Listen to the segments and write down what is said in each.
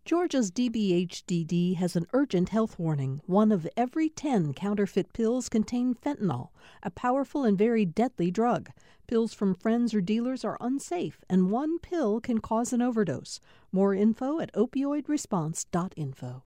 Georgia's DBHDD has an urgent health warning. 1 of every 10 counterfeit pills contain fentanyl, a powerful and very deadly drug. Pills from friends or dealers are unsafe, and 1 pill can cause an overdose. More info at opioidresponse.info.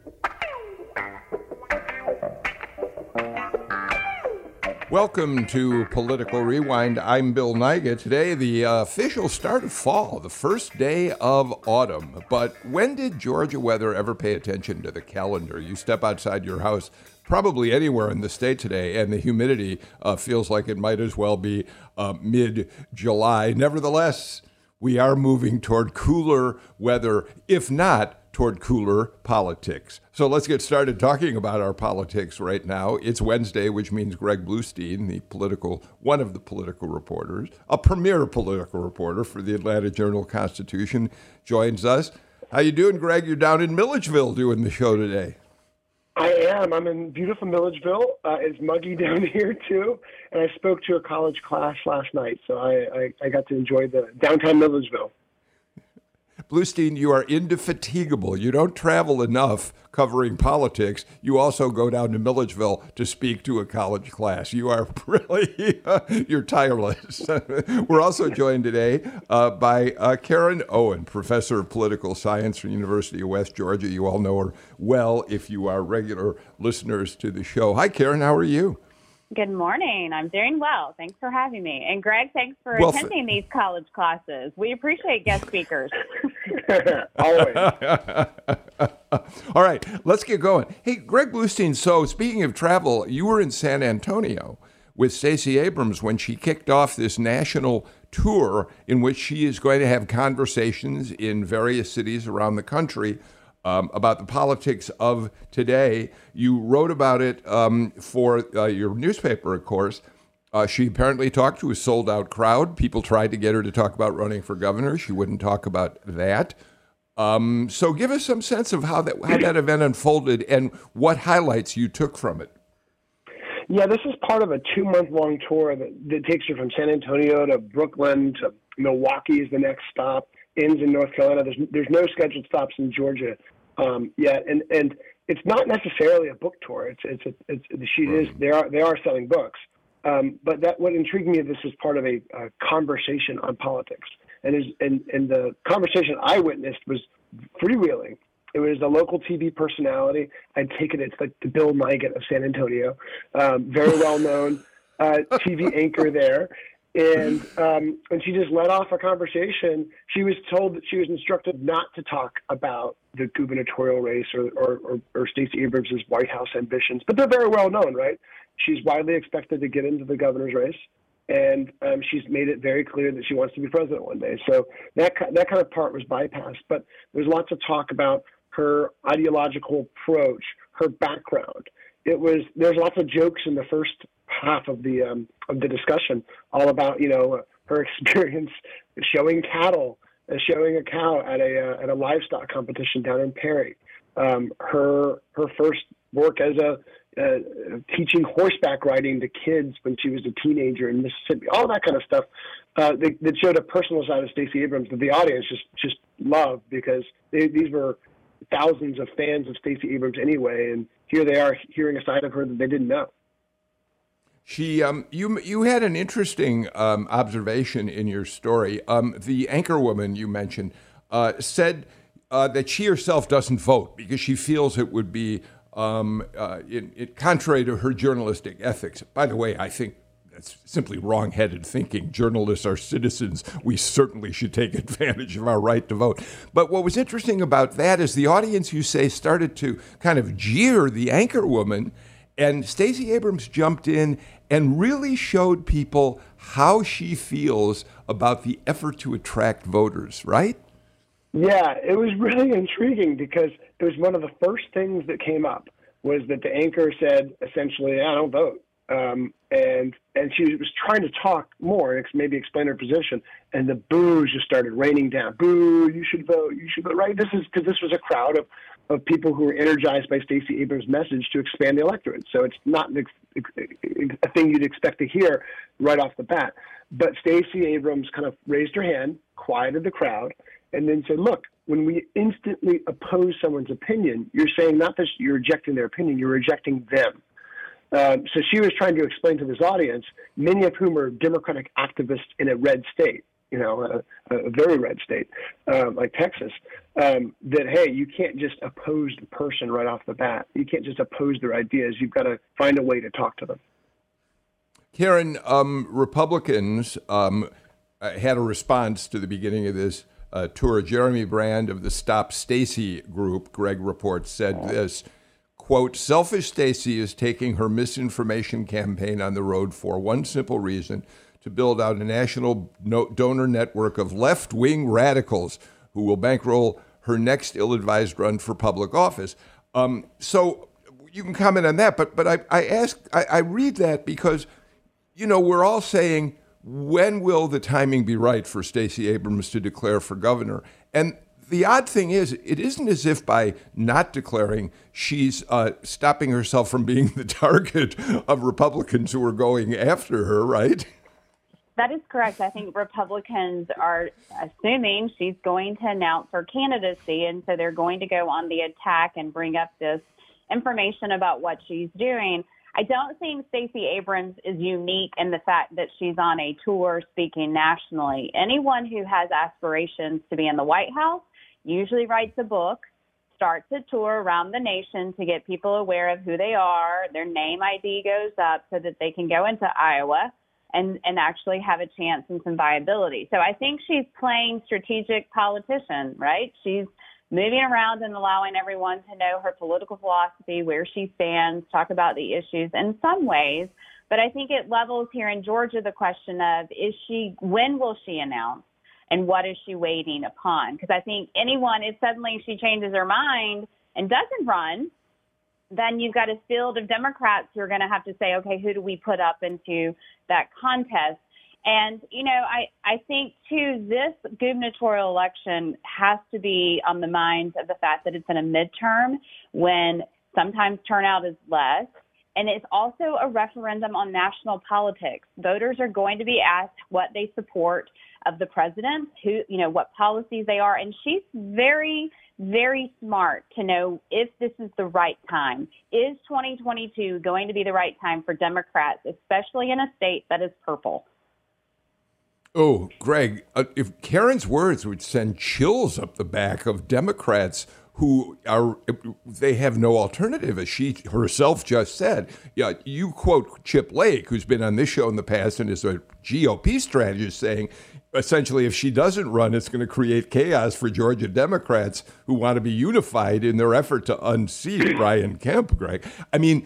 Welcome to Political Rewind. I'm Bill Niga. Today, the official start of fall, the first day of autumn. But when did Georgia weather ever pay attention to the calendar? You step outside your house, probably anywhere in the state today, and the humidity feels like it might as well be mid-July. Nevertheless, we are moving toward cooler weather, if not toward cooler politics. So let's get started talking about our politics right now. It's Wednesday, which means Greg Bluestein, one of the political reporters, a premier political reporter for the Atlanta Journal-Constitution, joins us. How you doing, Greg? You're down in Milledgeville doing the show today. I am. I'm in beautiful Milledgeville. It's muggy down here, too. And I spoke to a college class last night, so I got to enjoy the downtown Milledgeville. Bluestein, you are indefatigable. You don't travel enough covering politics. You also go down to Milledgeville to speak to a college class. You are really, you're tireless. We're also joined today by Karen Owen, professor of political science from the University of West Georgia. You all know her well if you are regular listeners to the show. Hi, Karen. How are you? Good morning. I'm doing well. Thanks for having me. And Greg, thanks for attending these college classes. We appreciate guest speakers. Always. All right, let's get going. Hey, Greg Bluestein, so speaking of travel, you were in San Antonio with Stacey Abrams when she kicked off this national tour in which she is going to have conversations in various cities around the country about the politics of today. You wrote about it for your newspaper, of course. She apparently talked to a sold-out crowd. People tried to get her to talk about running for governor. She wouldn't talk about that. So give us some sense of how that event unfolded and what highlights you took from it. Yeah, this is part of a 2-month-long tour that takes you from San Antonio to Brooklyn to Milwaukee is the next stop. Ends in North Carolina. There's no scheduled stops in Georgia yet, and it's not necessarily a book tour. They are selling books, but what intrigued me is this was part of a conversation on politics, and the conversation I witnessed was freewheeling. It was a local TV personality. I'd taken it's like the Bill Nigut of San Antonio, very well known TV anchor there. And she just led off a conversation. She was told that she was instructed not to talk about the gubernatorial race or Stacey Abrams' White House ambitions, but they're very well known, right? She's widely expected to get into the governor's race, and she's made it very clear that she wants to be president one day. So that kind of part was bypassed. But there's lots of talk about her ideological approach, her background. There's lots of jokes in the first half of the discussion, all about her experience showing a cow at a livestock competition down in Perry, her first work as teaching horseback riding to kids when she was a teenager in Mississippi, all that kind of stuff that showed a personal side of Stacey Abrams that the audience just loved, because these were thousands of fans of Stacey Abrams anyway, and here they are hearing a side of her that they didn't know. She, you had an interesting observation in your story. The anchorwoman you mentioned said that she herself doesn't vote because she feels it would be contrary to her journalistic ethics. By the way, I think that's simply wrong-headed thinking. Journalists are citizens. We certainly should take advantage of our right to vote. But what was interesting about that is the audience, you say, started to kind of jeer the anchorwoman, and Stacey Abrams jumped in and really showed people how she feels about the effort to attract voters, right? Yeah, it was really intriguing because it was one of the first things that came up was that the anchor said, essentially, I don't vote. And she was trying to talk more and maybe explain her position, and the boos just started raining down. Boo, you should vote, right? This is because this was a crowd of people who were energized by Stacey Abrams' message to expand the electorate. So it's not a thing you'd expect to hear right off the bat. But Stacey Abrams kind of raised her hand, quieted the crowd, and then said, look, when we instantly oppose someone's opinion, you're saying not that you're rejecting their opinion, you're rejecting them. So she was trying to explain to this audience, many of whom are Democratic activists in a red state, a very red state, like Texas, that, hey, you can't just oppose the person right off the bat. You can't just oppose their ideas. You've got to find a way to talk to them. Karen, Republicans had a response to the beginning of this tour. Jeremy Brand of the Stop Stacey group, Greg reports, said this, quote, "Selfish Stacey is taking her misinformation campaign on the road for one simple reason, to build out a national donor network of left-wing radicals who will bankroll her next ill-advised run for public office." So you can comment on that, but I read that because, we're all saying, when will the timing be right for Stacey Abrams to declare for governor? And the odd thing is, it isn't as if by not declaring, she's stopping herself from being the target of Republicans who are going after her, right? That is correct. I think Republicans are assuming she's going to announce her candidacy, and so they're going to go on the attack and bring up this information about what she's doing. I don't think Stacey Abrams is unique in the fact that she's on a tour speaking nationally. Anyone who has aspirations to be in the White House usually writes a book, starts a tour around the nation to get people aware of who they are. Their name ID goes up so that they can go into Iowa and actually have a chance and some viability. So I think she's playing strategic politician, right? She's moving around and allowing everyone to know her political philosophy, where she stands, talk about the issues in some ways. But I think it levels here in Georgia the question of, when will she announce, and what is she waiting upon? Because I think if suddenly she changes her mind and doesn't run, then you've got a field of Democrats who are going to have to say, okay, who do we put up into that contest? And, I think, too, this gubernatorial election has to be on the minds of the fact that it's in a midterm when sometimes turnout is less. And it's also a referendum on national politics. Voters are going to be asked what they support of the president, what policies they are. And she's very, very smart to know if this is the right time. Is 2022 going to be the right time for Democrats, especially in a state that is purple? Oh, Greg, if Karen's words would send chills up the back of Democrats who they have no alternative, as she herself just said. Yeah, you quote Chip Lake, who's been on this show in the past and is a GOP strategist, saying essentially if she doesn't run, it's going to create chaos for Georgia Democrats who want to be unified in their effort to unseat Brian Kemp, Greg. I mean,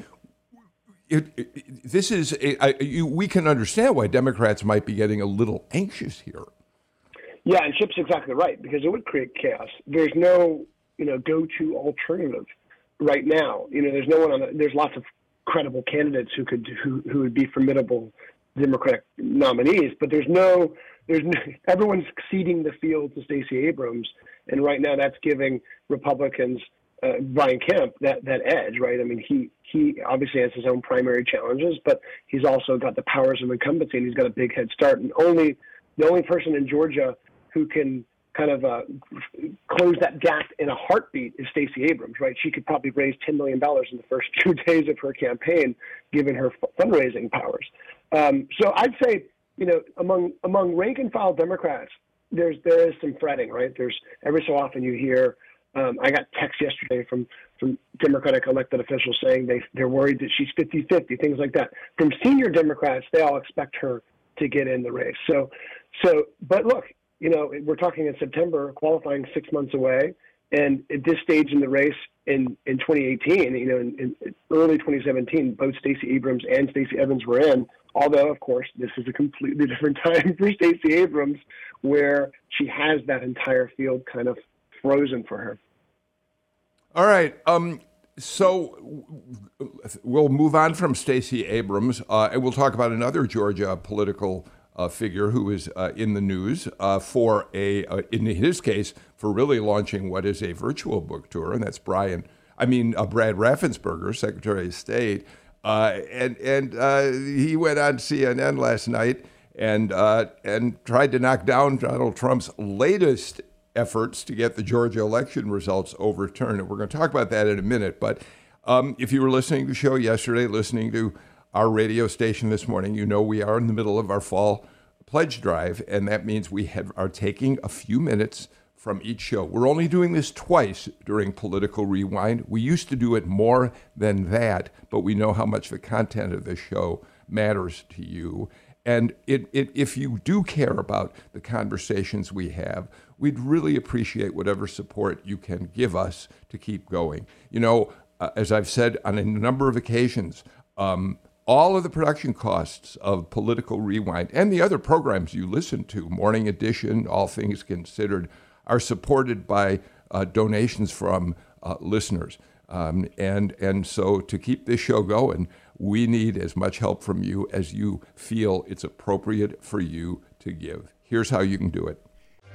we can understand why Democrats might be getting a little anxious here. Yeah, and Chip's exactly right, because it would create chaos. There's no, go-to alternative right now. There's no one there's lots of credible candidates who would be formidable Democratic nominees, but there's no everyone's ceding the field to Stacey Abrams, and right now that's giving Republicans Brian Kemp that edge, right? I mean, he obviously has his own primary challenges, but he's also got the powers of incumbency, and he's got a big head start. And the only person in Georgia who can kind of close that gap in a heartbeat is Stacey Abrams, right? She could probably raise $10 million in the first 2 days of her campaign, given her fundraising powers. So I'd say, among rank and file Democrats, there is some fretting, right? There's every so often you hear. I got text yesterday from Democratic elected officials saying they're worried that she's 50-50, things like that. From senior Democrats, they all expect her to get in the race. But look, we're talking in September, qualifying 6 months away. And at this stage in the race in 2018, in early 2017, both Stacey Abrams and Stacey Evans were in, although, of course, this is a completely different time for Stacey Abrams, where she has that entire field kind of frozen for her. All right. So we'll move on from Stacey Abrams, and we'll talk about another Georgia political figure who is in the news in his case, for really launching what is a virtual book tour, and that's Brad Raffensperger, Secretary of State, and he went on CNN last night and tried to knock down Donald Trump's latest efforts to get the Georgia election results overturned. And we're going to talk about that in a minute. But if you were listening to the show yesterday, listening to our radio station this morning, you know we are in the middle of our fall pledge drive, and that means we are taking a few minutes from each show. We're only doing this twice during Political Rewind. We used to do it more than that, but we know how much the content of this show matters to you. And if you do care about the conversations we have, we'd really appreciate whatever support you can give us to keep going. You know, as I've said on a number of occasions, all of the production costs of Political Rewind and the other programs you listen to, Morning Edition, All Things Considered, are supported by donations from listeners. And so to keep this show going, we need as much help from you as you feel it's appropriate for you to give. Here's how you can do it.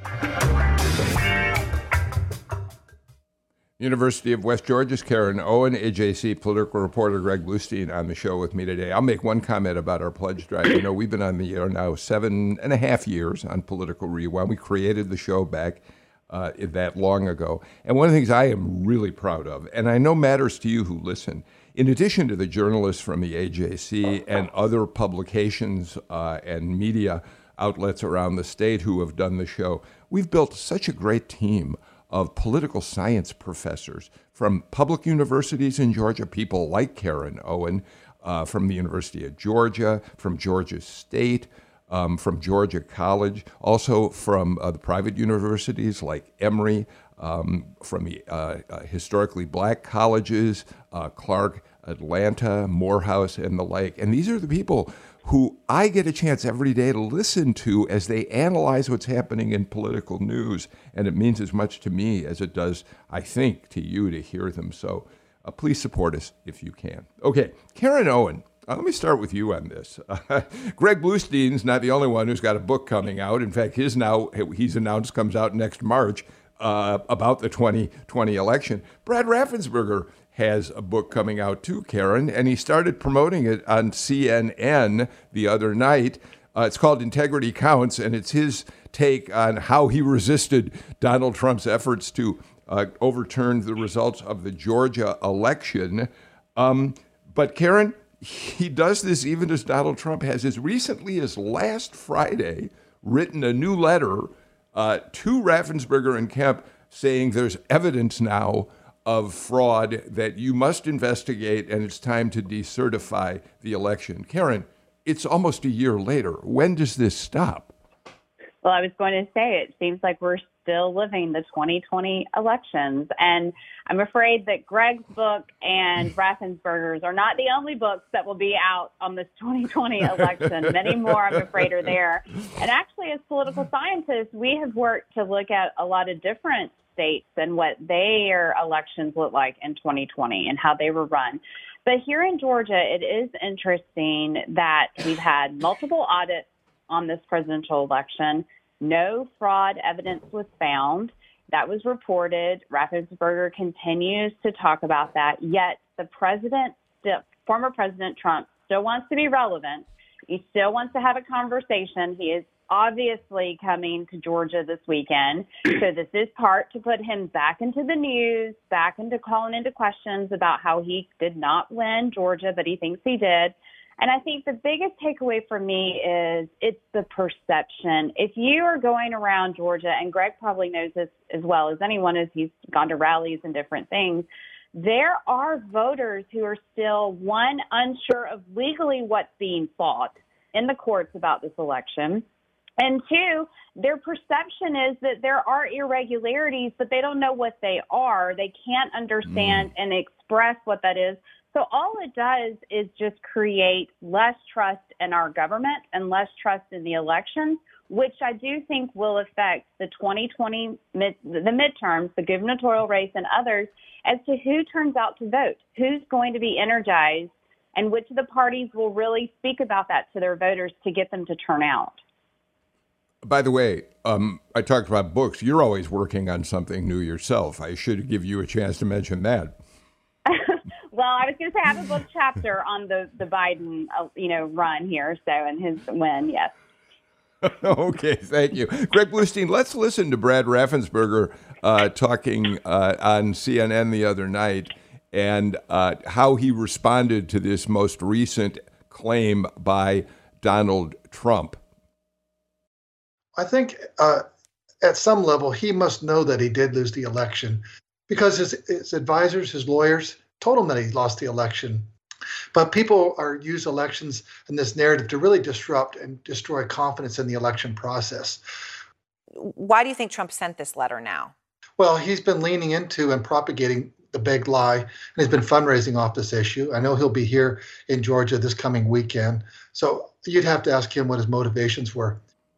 University of West Georgia's Karen Owen, AJC political reporter Greg Bluestein on the show with me today. I'll make one comment about our pledge drive. You know, we've been on the air now 7.5 years on Political Rewind. We created the show back that long ago. And one of the things I am really proud of, and I know matters to you who listen, in addition to the journalists from the AJC and other publications and media outlets around the state who have done the show, we've built such a great team of political science professors from public universities in Georgia, people like Karen Owen, from the University of Georgia, from Georgia State, from Georgia College, also from the private universities like Emory, from the historically black colleges, Clark, Atlanta, Morehouse, and the like. And these are the people who I get a chance every day to listen to as they analyze what's happening in political news. And it means as much to me as it does, I think, to you to hear them. So please support us if you can. Okay, Karen Owen, let me start with you on this. Greg Bluestein's not the only one who's got a book coming out. In fact, he's announced comes out next March about the 2020 election. Brad Raffensperger has a book coming out too, Karen, and he started promoting it on CNN the other night. It's called Integrity Counts, and it's his take on how he resisted Donald Trump's efforts to overturn the results of the Georgia election. But Karen, he does this even as Donald Trump has, as recently as last Friday, written a new letter to Raffensperger and Kemp saying there's evidence now of fraud that you must investigate, and it's time to decertify the election. Karen, it's almost a year later. When does this stop? Well, I was going to say, it seems like we're still living the 2020 elections. And I'm afraid that Greg's book and Raffensperger's are not the only books that will be out on this 2020 election. Many more, I'm afraid, are there. And actually, as political scientists, we have worked to look at a lot of different states and what their elections look like in 2020 and how they were run. But here in Georgia, it is interesting that we've had multiple audits on this presidential election. No fraud evidence was found. That was reported. Raffensperger continues to talk about that. Yet the former President Trump still wants to be relevant. He still wants to have a conversation. He is obviously coming to Georgia this weekend. So this is part to put him back into the news, back into calling into questions about how he did not win Georgia, but he thinks he did. And I think the biggest takeaway for me is it's the perception. If you are going around Georgia, and Greg probably knows this as well as anyone as he's gone to rallies and different things, there are voters who are still, one, unsure of legally what's being fought in the courts about this election. And two, their perception is that there are irregularities, but they don't know what they are. They can't understand and express what that is. So all it does is just create less trust in our government and less trust in the elections, which I do think will affect the 2020 the midterms, the gubernatorial race and others, as to who turns out to vote, who's going to be energized, and which of the parties will really speak about that to their voters to get them to turn out. By the way, I talked about books. You're always working on something new yourself. I should give you a chance to mention that. Well, I was going to say I have a book chapter on the Biden, run here. So, and his win, yes. Okay, thank you. Greg Bluestein, let's listen to Brad Raffensperger talking on CNN the other night and how he responded to this most recent claim by Donald Trump. I think at some level, he must know that he did lose the election because his advisors, his lawyers, told him that he lost the election. But people use elections and this narrative to really disrupt and destroy confidence in the election process. Why do you think Trump sent this letter now? Well, he's been leaning into and propagating the big lie, and he's been fundraising off this issue. I know he'll be here in Georgia this coming weekend. So you'd have to ask him what his motivations were.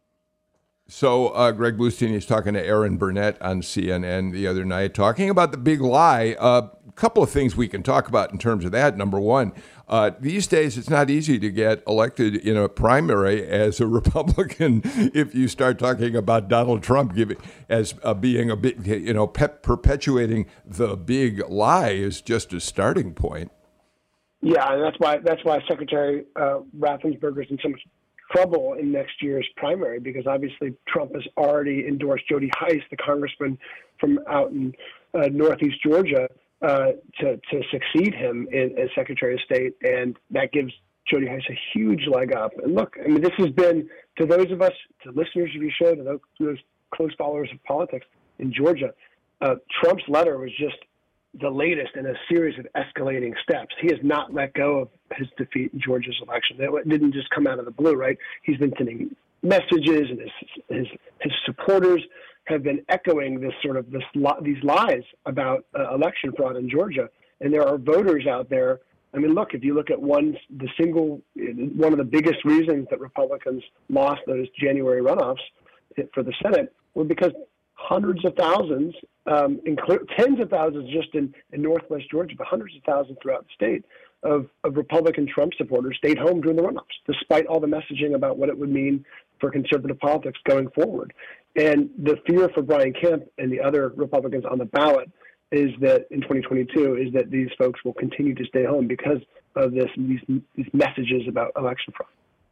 So Greg Bluestein is talking to Aaron Burnett on CNN the other night, talking about the big lie. A couple of things we can talk about in terms of that. Number one, these days it's not easy to get elected in a primary as a Republican if you start talking about Donald Trump as being a big, perpetuating the big lie is just a starting point. Yeah, and that's why Secretary Raffensperger's in so much trouble in next year's primary, because obviously Trump has already endorsed Jody Hice, the congressman from out in northeast Georgia, to succeed him as Secretary of State, and that gives Jody Hice a huge leg up. And look, I mean, this has been, to those of us, to listeners of your show, to those close followers of politics in Georgia, Trump's letter was just the latest in a series of escalating steps. He has not let go of his defeat in Georgia's election. It didn't just come out of the blue, right? He's been sending messages, and his supporters have been echoing these lies about election fraud in Georgia. And there are voters out there. I mean, look, if you look at one of the biggest reasons that Republicans lost those January runoffs for the Senate were because hundreds of thousands, tens of thousands just in northwest Georgia, but hundreds of thousands throughout the state of Republican Trump supporters stayed home during the runoffs, despite all the messaging about what it would mean for conservative politics going forward. And the fear for Brian Kemp and the other Republicans on the ballot is that in 2022 is that these folks will continue to stay home because of these messages about election fraud.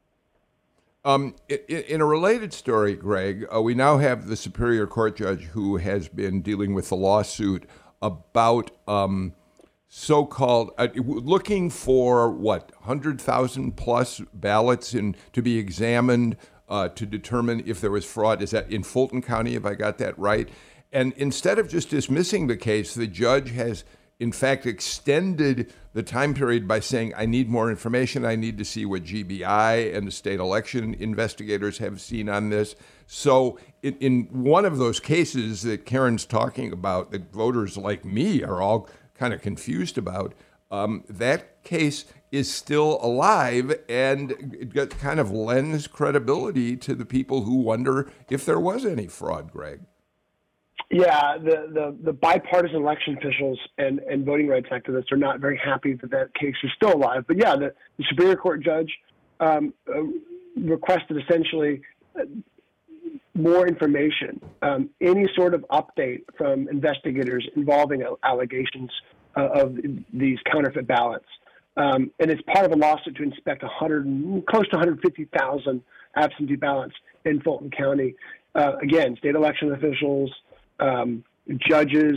In a related story, Greg, we now have the Superior Court judge who has been dealing with the lawsuit about so-called looking for 100,000 plus ballots to be examined to determine if there was fraud. Is that in Fulton County? Have I got that right? And instead of just dismissing the case, the judge has in fact extended the time period by saying, I need more information. I need to see what GBI and the state election investigators have seen on this. So in one of those cases that Karen's talking about, that voters like me are all kind of confused about, that case is still alive, and it kind of lends credibility to the people who wonder if there was any fraud, Greg. Yeah, the bipartisan election officials and voting rights activists are not very happy that case is still alive. But yeah, the Superior Court judge requested essentially more information, any sort of update from investigators involving allegations of these counterfeit ballots. And it's part of a lawsuit to inspect close to 150,000 absentee ballots in Fulton County. Again, state election officials, judges,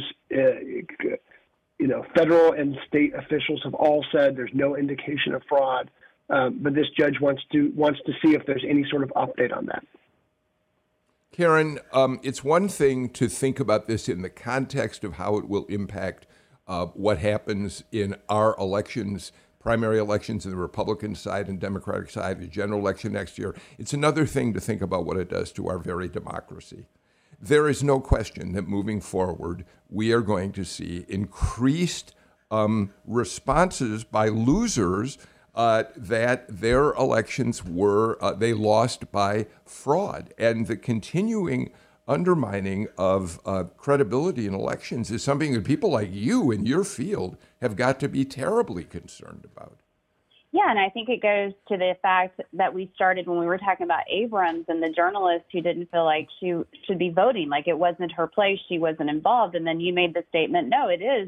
federal and state officials have all said there's no indication of fraud, but this judge wants to see if there's any sort of update on that. Karen, it's one thing to think about this in the context of how it will impact what happens in our elections, primary elections in the Republican side and Democratic side, the general election next year. It's another thing to think about what it does to our very democracy. There is no question that moving forward, we are going to see increased responses by losers that their elections they lost by fraud. And the continuing undermining of credibility in elections is something that people like you in your field have got to be terribly concerned about. Yeah, and I think it goes to the fact that we started when we were talking about Abrams and the journalist who didn't feel like she should be voting, like it wasn't her place, she wasn't involved. And then you made the statement, no, it is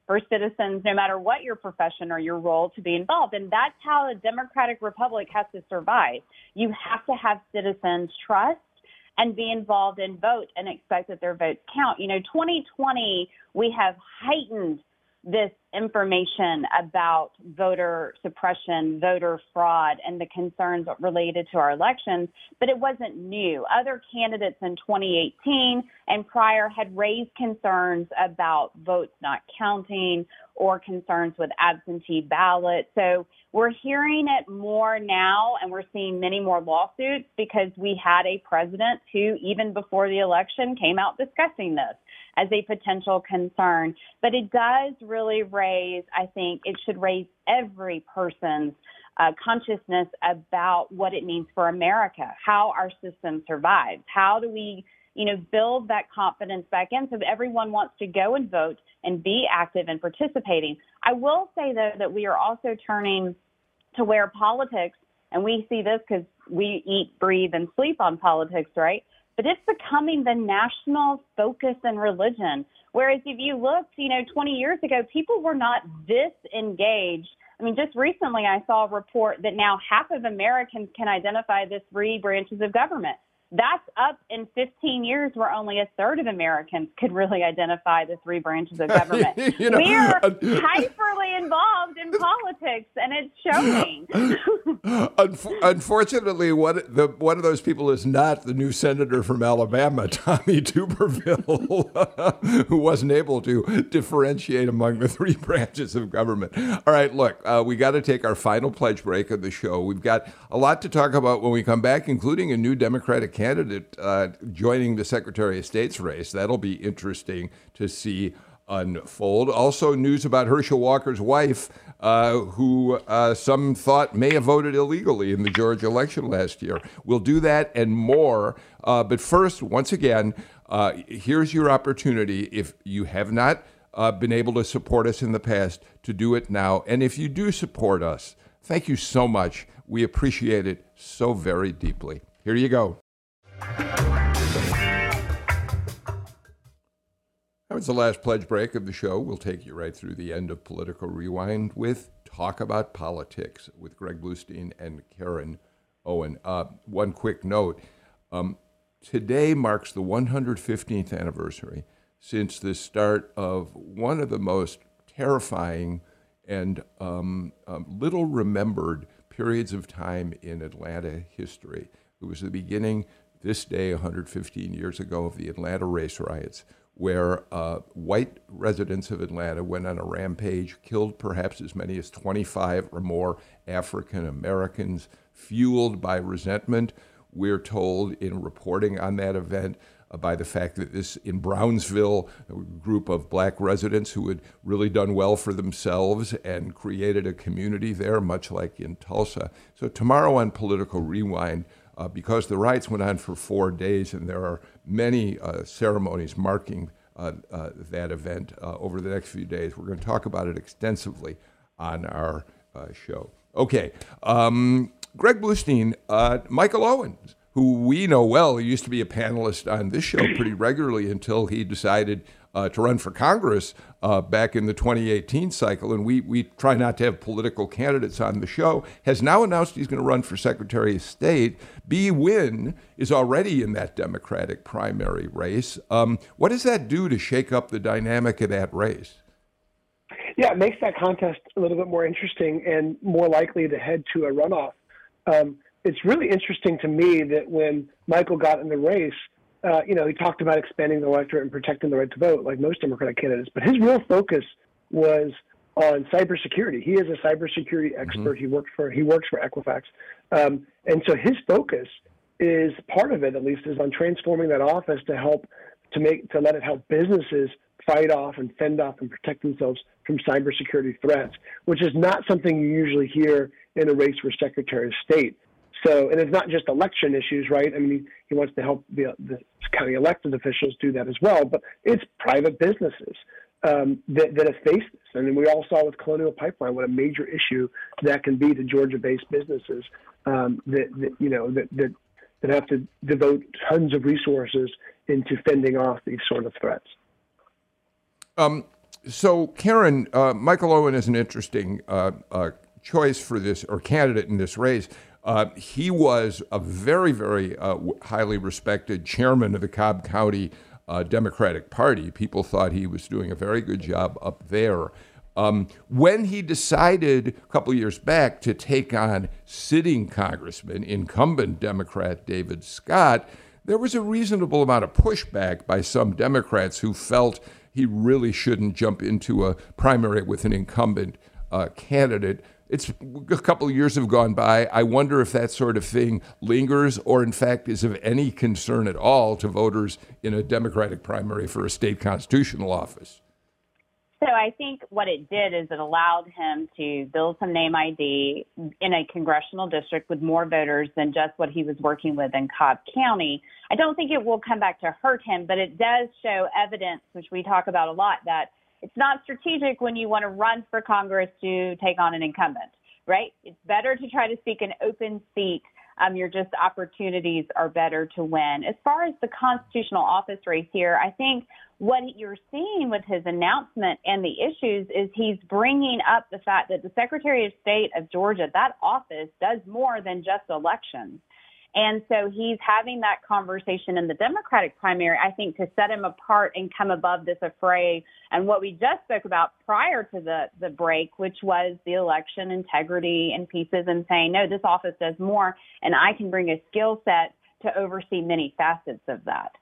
for citizens, no matter what your profession or your role, to be involved. And that's how a democratic republic has to survive. You have to have citizens trust and be involved and vote and expect that their votes count. 2020, we have heightened this information about voter suppression, voter fraud, and the concerns related to our elections, but it wasn't new. Other candidates in 2018 and prior had raised concerns about votes not counting or concerns with absentee ballots. So we're hearing it more now, and we're seeing many more lawsuits because we had a president who, even before the election, came out discussing this as a potential concern. But it does really raise, I think it should raise every person's consciousness about what it means for America, how our system survives. How do we, build that confidence back in so that everyone wants to go and vote and be active and participating. I will say, though, that we are also turning to where politics, and we see this because we eat, breathe, and sleep on politics, right? But it's becoming the national focus and religion. Whereas if you looked, 20 years ago, people were not this engaged. I mean, just recently I saw a report that now half of Americans can identify the three branches of government. That's up in 15 years where only a third of Americans could really identify the three branches of government. We're hyperly involved in politics, and it's showing. Unfortunately, one of those people is not the new senator from Alabama, Tommy Tuberville, who wasn't able to differentiate among the three branches of government. All right, look, we got to take our final pledge break of the show. We've got a lot to talk about when we come back, including a new Democratic candidate joining the Secretary of State's race. That'll be interesting to see unfold. Also, news about Herschel Walker's wife, who some thought may have voted illegally in the Georgia election last year. We'll do that and more. But first, once again, here's your opportunity. If you have not been able to support us in the past, to do it now. And if you do support us, thank you so much. We appreciate it so very deeply. Here you go. That was the last pledge break of the show. We'll take you right through the end of Political Rewind with Talk About Politics with Greg Bluestein and Karen Owen. One quick note. Today marks the 115th anniversary since the start of one of the most terrifying and little remembered periods of time in Atlanta history. It was the beginning, this day, 115 years ago, of the Atlanta race riots, where white residents of Atlanta went on a rampage, killed perhaps as many as 25 or more African Americans, fueled by resentment. We're told in reporting on that event by the fact that this, in Brownsville, a group of black residents who had really done well for themselves and created a community there, much like in Tulsa. So tomorrow on Political Rewind, because the riots went on for 4 days and there are many ceremonies marking that event over the next few days, we're going to talk about it extensively on our show. Okay, Greg Bluestein, Michael Owens, who we know well. He used to be a panelist on this show pretty regularly until he decided to run for Congress back in the 2018 cycle. And we try not to have political candidates on the show, has now announced he's going to run for Secretary of State. Bee Nguyen is already in that Democratic primary race. What does that do to shake up the dynamic of that race? Yeah, it makes that contest a little bit more interesting and more likely to head to a runoff. It's really interesting to me that when Michael got in the race, he talked about expanding the electorate and protecting the right to vote, like most Democratic candidates. But his real focus was on cybersecurity. He is a cybersecurity expert. Mm-hmm. He works for Equifax, and so his focus is, part of it at least, is on transforming that office to let it help businesses fight off and fend off and protect themselves from cybersecurity threats, which is not something you usually hear in a race for Secretary of State. So, and it's not just election issues, right? I mean, he wants to help the county elected officials do that as well, but it's private businesses that have faced this. I mean, we all saw with Colonial Pipeline what a major issue that can be to Georgia-based businesses that have to devote tons of resources into fending off these sort of threats. So, Karen, Michael Owen is an interesting choice for this, or candidate in this race. He was a very, very highly respected chairman of the Cobb County Democratic Party. People thought he was doing a very good job up there. When he decided a couple of years back to take on sitting Congressman, incumbent Democrat David Scott, there was a reasonable amount of pushback by some Democrats who felt he really shouldn't jump into a primary with an incumbent candidate. It's a couple of years have gone by. I wonder if that sort of thing lingers or, in fact, is of any concern at all to voters in a Democratic primary for a state constitutional office. So I think what it did is it allowed him to build some name ID in a congressional district with more voters than just what he was working with in Cobb County. I don't think it will come back to hurt him, but it does show evidence, which we talk about a lot, that it's not strategic when you want to run for Congress to take on an incumbent, right? It's better to try to seek an open seat. Your just opportunities are better to win. As far as the constitutional office race here, I think what you're seeing with his announcement and the issues is he's bringing up the fact that the Secretary of State of Georgia, that office does more than just elections. And so he's having that conversation in the Democratic primary, I think, to set him apart and come above this affray. And what we just spoke about prior to the break, which was the election integrity and pieces, and saying, no, this office does more, and I can bring a skill set to oversee many facets of that.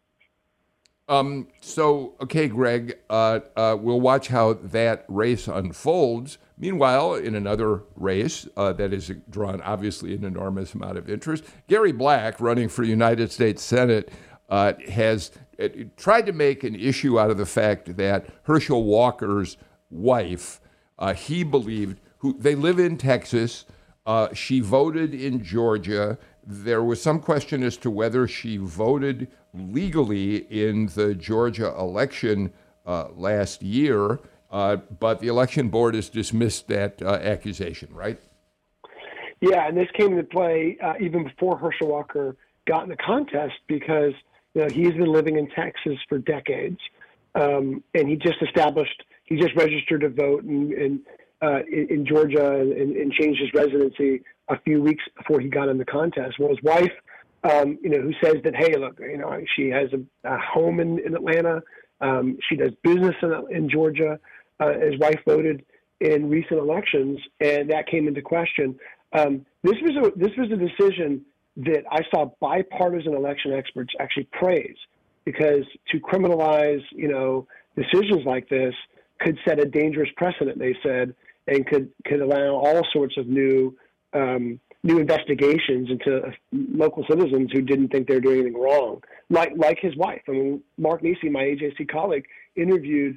Okay, Greg, we'll watch how that race unfolds. Meanwhile, in another race that has drawn, obviously, an enormous amount of interest, Gary Black, running for United States Senate, has tried to make an issue out of the fact that Herschel Walker's wife, he believed, they live in Texas, she voted in Georgia. There was some question as to whether she voted legally in the Georgia election last year, but the election board has dismissed that accusation, right? Yeah, and this came into play even before Herschel Walker got in the contest because he's been living in Texas for decades, and he just registered to vote in Georgia and changed his residency a few weeks before he got in the contest. Well, his wife, who says that, hey, look, she has a home in Atlanta, she does business in Georgia. His wife voted in recent elections, and that came into question. This was a decision that I saw bipartisan election experts actually praise, because to criminalize, decisions like this could set a dangerous precedent, they said, and could allow all sorts of new investigations into local citizens who didn't think they were doing anything wrong, like his wife. I mean, Mark Nisi, my AJC colleague, interviewed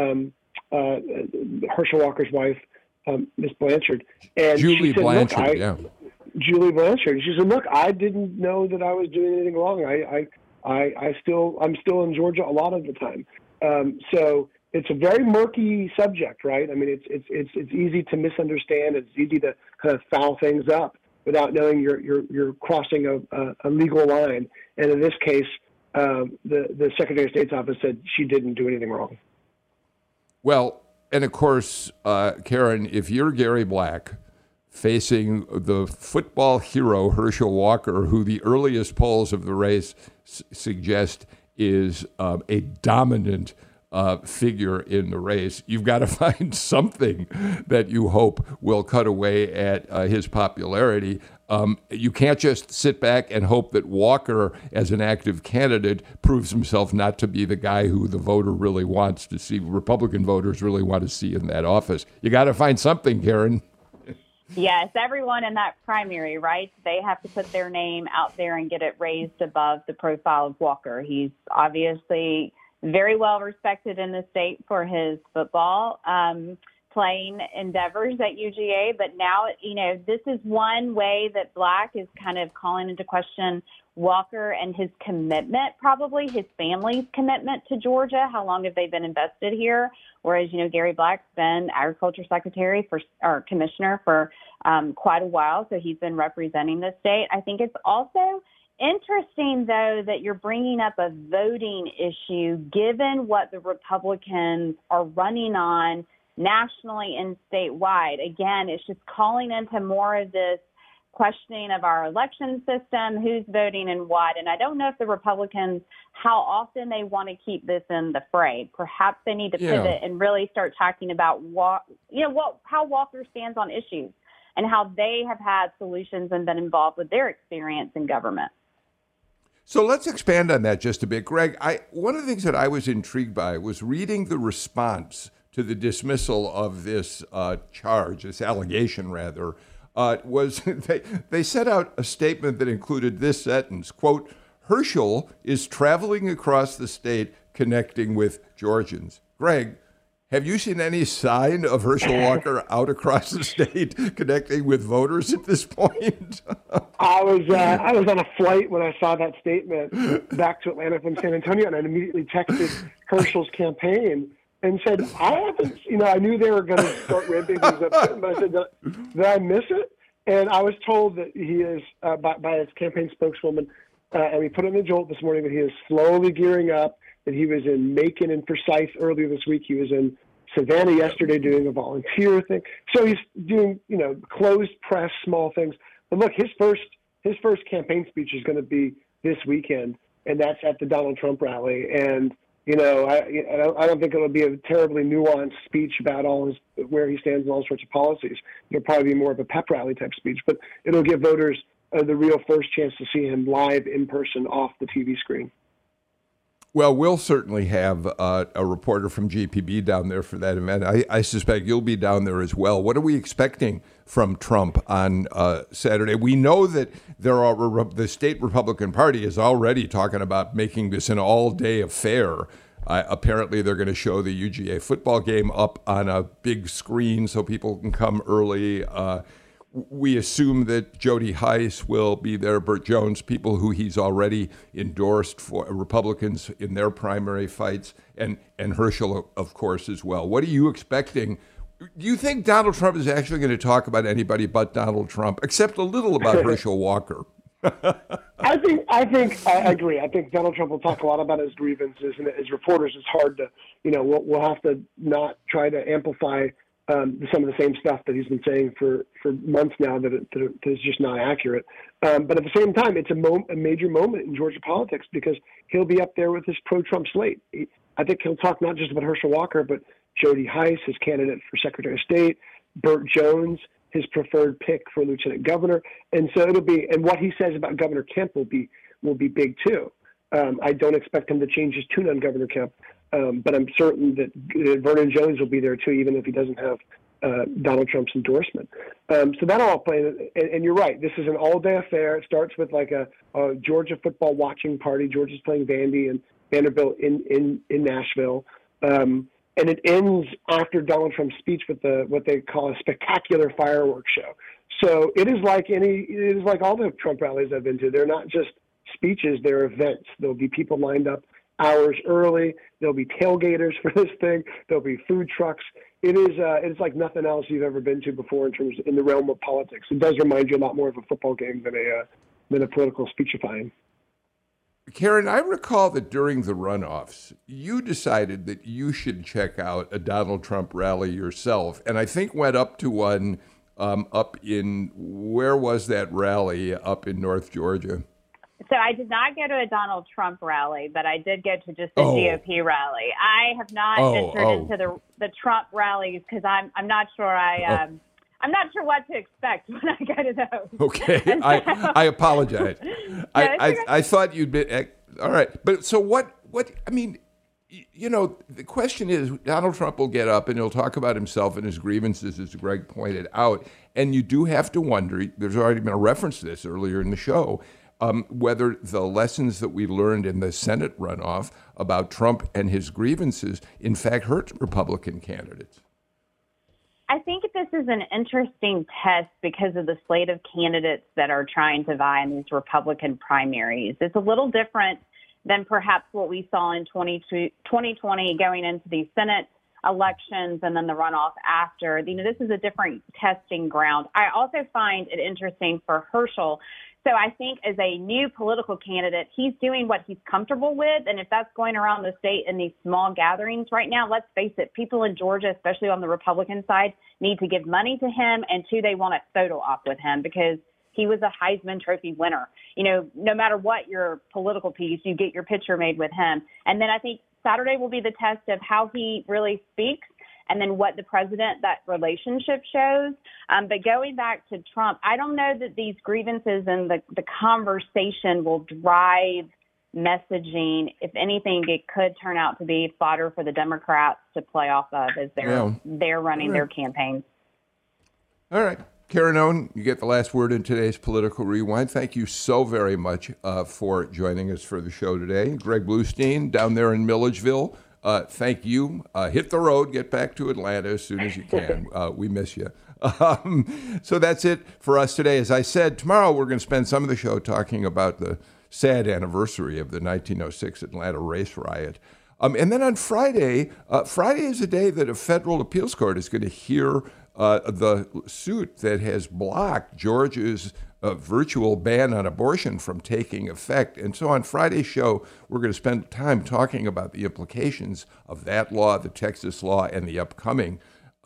Herschel Walker's wife, Miss Blanchard, and Julie she said, Blanchard, Julie Blanchard. She said, "Look, I didn't know that I was doing anything wrong. I'm still in Georgia a lot of the time." So it's a very murky subject, right? I mean, it's easy to misunderstand. It's easy to kind of foul things up without knowing you're crossing a legal line. And in this case, the Secretary of State's office said she didn't do anything wrong. Well, and of course, Karen, if you're Gary Black facing the football hero Herschel Walker, who the earliest polls of the race suggest is a dominant figure in the race, you've got to find something that you hope will cut away at his popularity. You can't just sit back and hope that Walker, as an active candidate, proves himself not to be the guy who the voter really wants to see, Republican voters really want to see in that office. You got to find something, Karen. Yes, everyone in that primary, right? They have to put their name out there and get it raised above the profile of Walker. He's obviously very well respected in the state for his football playing endeavors at UGA. But now, this is one way that Black is kind of calling into question Walker and his commitment, probably his family's commitment to Georgia. How long have they been invested here? Whereas, Gary Black's been agriculture secretary or commissioner for quite a while. So he's been representing the state. I think it's also Interesting, though, that you're bringing up a voting issue, given what the Republicans are running on nationally and statewide. Again, it's just calling into more of this questioning of our election system, who's voting and what. And I don't know if the Republicans, how often they want to keep this in the fray. Perhaps they need to pivot and really start talking about how Walker stands on issues and how they have had solutions and been involved with their experience in government. So let's expand on that just a bit. Greg, one of the things that I was intrigued by was reading the response to the dismissal of this charge, this allegation rather, was they set out a statement that included this sentence, quote, Herschel is traveling across the state connecting with Georgians. Greg, have you seen any sign of Herschel Walker out across the state connecting with voters at this point? I was on a flight when I saw that statement back to Atlanta from San Antonio, and I immediately texted Herschel's campaign and said, I haven't, I knew they were going to start ramping things up, but I said, did I miss it? And I was told that he is, by his campaign spokeswoman, and we put it in the Jolt this morning, that he is slowly gearing up, that he was in Macon and Forsyth earlier this week. He was in Savannah yesterday doing a volunteer thing. So he's doing, closed press, small things. But look, his first campaign speech is going to be this weekend, and that's at the Donald Trump rally. And, I don't think it'll be a terribly nuanced speech about where he stands and all sorts of policies. It'll probably be more of a pep rally type speech, but it'll give voters the real first chance to see him live in person off the TV screen. Well, we'll certainly have a reporter from GPB down there for that event. I suspect you'll be down there as well. What are we expecting from Trump on Saturday? We know that the state Republican Party is already talking about making this an all-day affair. Apparently, they're going to show the UGA football game up on a big screen so people can come early. We assume that Jody Hice will be there, Burt Jones, people who he's already endorsed for Republicans in their primary fights, and Herschel, of course, as well. What are you expecting? Do you think Donald Trump is actually going to talk about anybody but Donald Trump, except a little about Herschel Walker? I agree. I think Donald Trump will talk a lot about his grievances, and as reporters, it's hard to, we'll have to not try to amplify some of the same stuff that he's been saying for months now that is just not accurate. But at the same time, it's a major moment in Georgia politics because he'll be up there with his pro-Trump slate. I think he'll talk not just about Herschel Walker, but Jody Hice, his candidate for Secretary of State, Burt Jones, his preferred pick for lieutenant governor. And so and what he says about Governor Kemp will be big too. I don't expect him to change his tune on Governor Kemp. But I'm certain that Vernon Jones will be there too, even if he doesn't have Donald Trump's endorsement. So that'll all play. And you're right. This is an all-day affair. It starts with like a Georgia football watching party. Georgia's playing Vandy and Vanderbilt in Nashville. And it ends after Donald Trump's speech with what they call a spectacular fireworks show. So it is like all the Trump rallies I've been to. They're not just speeches; they're events. There'll be people lined up hours early. There'll be tailgaters for this thing. There'll be food trucks. It's like nothing else you've ever been to before in the realm of politics. It does remind you a lot more of a football game than a political speechifying. Karen, I recall that during the runoffs, you decided that you should check out a Donald Trump rally yourself, and I think went up to one up in, where was that rally, up in North Georgia? So I did not go to a Donald Trump rally, but I did go to just a GOP rally. I have not entered into the Trump rallies because I'm not sure I'm not sure what to expect when I go to those. Okay, so, I apologize. I thought you'd be all right, but so what? I mean, the question is, Donald Trump will get up and he'll talk about himself and his grievances, as Greg pointed out, and you do have to wonder. There's already been a reference to this earlier in the show. Whether the lessons that we learned in the Senate runoff about Trump and his grievances, in fact, hurt Republican candidates. I think this is an interesting test because of the slate of candidates that are trying to vie in these Republican primaries. It's a little different than perhaps what we saw in 2020 going into the Senate elections and then the runoff after. This is a different testing ground. I also find it interesting for Herschel. So I think as a new political candidate, he's doing what he's comfortable with. And if that's going around the state in these small gatherings right now, let's face it, people in Georgia, especially on the Republican side, need to give money to him. And two, they want a photo op with him because he was a Heisman Trophy winner. No matter what your political piece, you get your picture made with him. And then I think Saturday will be the test of how he really speaks and then what the president, that relationship shows. But going back to Trump, I don't know that these grievances and the conversation will drive messaging. If anything, it could turn out to be fodder for the Democrats to play off of as they're running their campaigns. All right. Karen Owen, you get the last word in today's Political Rewind. Thank you so very much for joining us for the show today. Greg Bluestein down there in Milledgeville, thank you. Hit the road, get back to Atlanta as soon as you can. We miss you. So that's it for us today. As I said, tomorrow we're going to spend some of the show talking about the sad anniversary of the 1906 Atlanta race riot. And then on Friday is a day that a federal appeals court is going to hear the suit that has blocked Georgia's virtual ban on abortion from taking effect. And so on Friday's show, we're going to spend time talking about the implications of that law, the Texas law, and the upcoming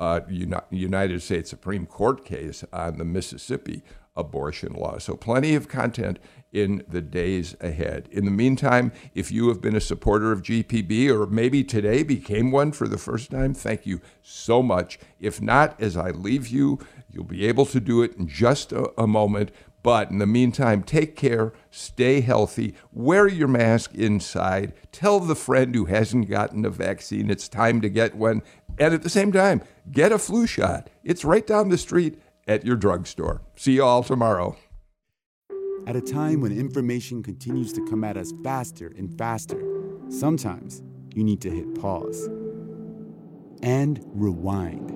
United States Supreme Court case on the Mississippi abortion law. So plenty of content in the days ahead. In the meantime, if you have been a supporter of GPB or maybe today became one for the first time, thank you so much. If not, as I leave you, you'll be able to do it in just a moment. But in the meantime, take care, stay healthy, wear your mask inside, tell the friend who hasn't gotten a vaccine it's time to get one, and at the same time, get a flu shot. It's right down the street at your drugstore. See you all tomorrow. At a time when information continues to come at us faster and faster, sometimes you need to hit pause and rewind.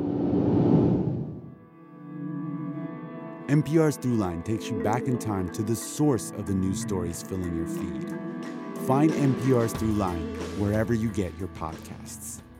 NPR's Throughline takes you back in time to the source of the news stories filling your feed. Find NPR's Throughline wherever you get your podcasts.